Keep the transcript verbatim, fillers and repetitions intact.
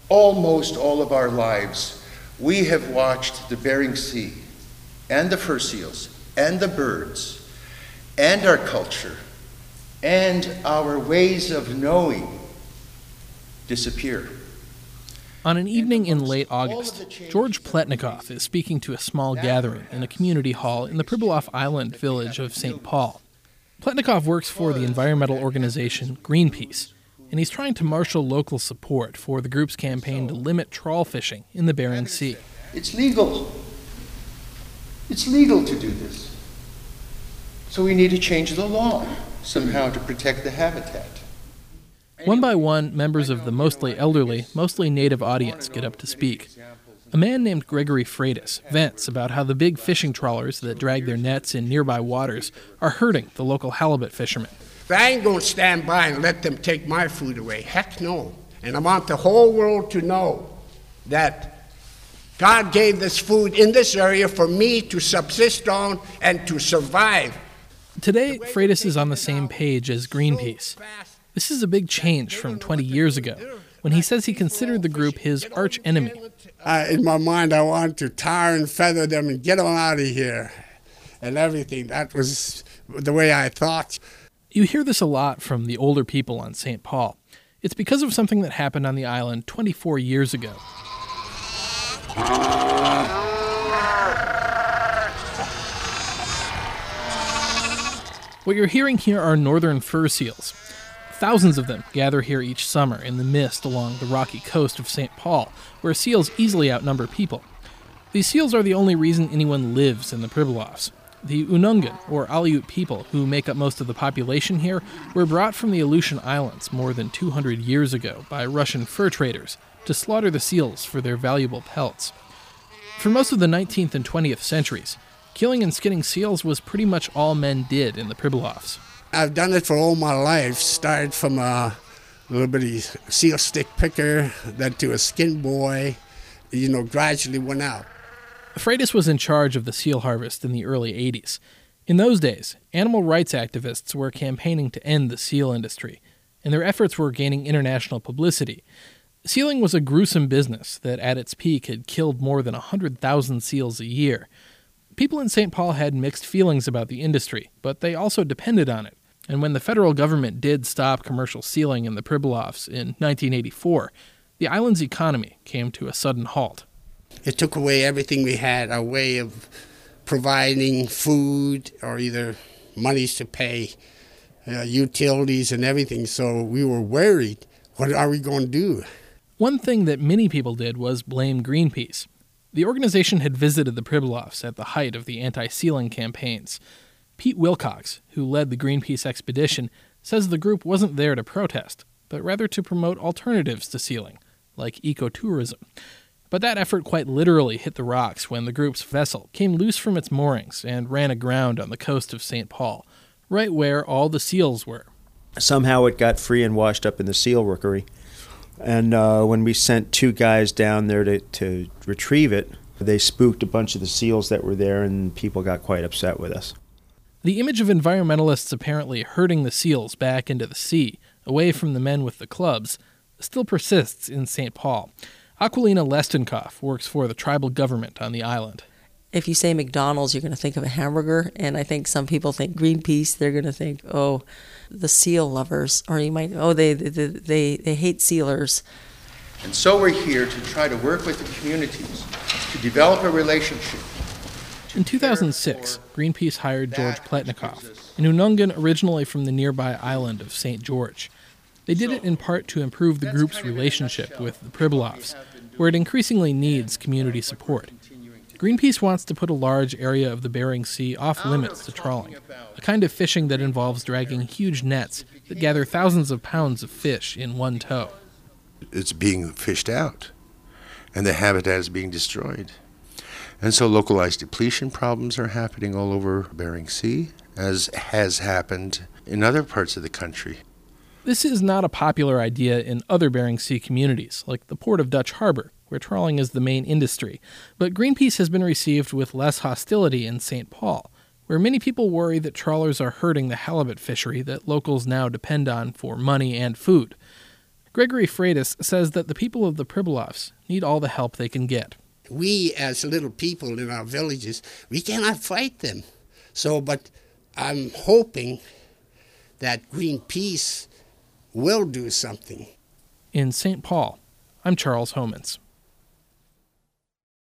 Almost all of our lives, we have watched the Bering Sea and the fur seals and the birds and our culture and our ways of knowing disappear. On an evening in late August, George Pletnikoff is speaking to a small gathering in a community hall in the Pribilof Island village of Saint Paul. Pletnikoff works for the environmental organization Greenpeace, and he's trying to marshal local support for the group's campaign to limit trawl fishing in the Bering Sea. It's legal. It's legal to do this. So we need to change the law somehow to protect the habitat. One by one, members of the mostly elderly, mostly native audience get up to speak. A man named Gregory Freitas vents about how the big fishing trawlers that drag their nets in nearby waters are hurting the local halibut fishermen. I ain't going to stand by and let them take my food away. Heck no. And I want the whole world to know that God gave this food in this area for me to subsist on and to survive. Today, Freitas is on the same page as Greenpeace. This is a big change from twenty years ago, when he says he considered the group his arch enemy. Uh, in my mind, I wanted to tar and feather them and get them out of here and everything. That was the way I thought. You hear this a lot from the older people on Saint Paul. It's because of something that happened on the island twenty-four years ago. What you're hearing here are northern fur seals. Thousands of them gather here each summer in the mist along the rocky coast of Saint Paul, where seals easily outnumber people. These seals are the only reason anyone lives in the Pribilofs. The Unungan, or Aleut people, who make up most of the population here, were brought from the Aleutian Islands more than two hundred years ago by Russian fur traders to slaughter the seals for their valuable pelts. For most of the nineteenth and twentieth centuries, killing and skinning seals was pretty much all men did in the Pribilofs. I've done it for all my life. Started from a little bitty seal stick picker, then to a skin boy, you know, gradually went out. Freitas was in charge of the seal harvest in the early eighties. In those days, animal rights activists were campaigning to end the seal industry, and their efforts were gaining international publicity. Sealing was a gruesome business that at its peak had killed more than one hundred thousand seals a year. People in Saint Paul had mixed feelings about the industry, but they also depended on it. And when the federal government did stop commercial sealing in the Pribilofs in nineteen eighty-four, the island's economy came to a sudden halt. It took away everything we had, our way of providing food or either monies to pay, uh, utilities and everything. So we were worried, what are we going to do? One thing that many people did was blame Greenpeace. The organization had visited the Pribilofs at the height of the anti-sealing campaigns. Pete Wilcox, who led the Greenpeace expedition, says the group wasn't there to protest, but rather to promote alternatives to sealing, like ecotourism. But that effort quite literally hit the rocks when the group's vessel came loose from its moorings and ran aground on the coast of Saint Paul, right where all the seals were. Somehow it got free and washed up in the seal rookery. And uh, when we sent two guys down there to, to retrieve it, they spooked a bunch of the seals that were there, and people got quite upset with us. The image of environmentalists apparently herding the seals back into the sea, away from the men with the clubs, still persists in Saint Paul. Aquilina Lestenkoff works for the tribal government on the island. If you say McDonald's, you're going to think of a hamburger, and I think some people think Greenpeace, they're going to think, oh, the seal lovers, or you might, oh, they they they, they hate sealers. And so we're here to try to work with the communities to develop a relationship. In two thousand six, Greenpeace hired George Pletnikoff, an Unungan originally from the nearby island of Saint George. They did it in part to improve the group's relationship with the Pribilofs, where it increasingly needs community support. Greenpeace wants to put a large area of the Bering Sea off limits to trawling, a kind of fishing that involves dragging huge nets that gather thousands of pounds of fish in one tow. It's being fished out, and the habitat is being destroyed. And so localized depletion problems are happening all over Bering Sea, as has happened in other parts of the country. This is not a popular idea in other Bering Sea communities, like the port of Dutch Harbor, where trawling is the main industry, but Greenpeace has been received with less hostility in Saint Paul, where many people worry that trawlers are hurting the halibut fishery that locals now depend on for money and food. Gregory Freitas says that the people of the Pribilofs need all the help they can get. We, as little people in our villages, we cannot fight them. So, but I'm hoping that Greenpeace will do something. In Saint Paul, I'm Charles Homans.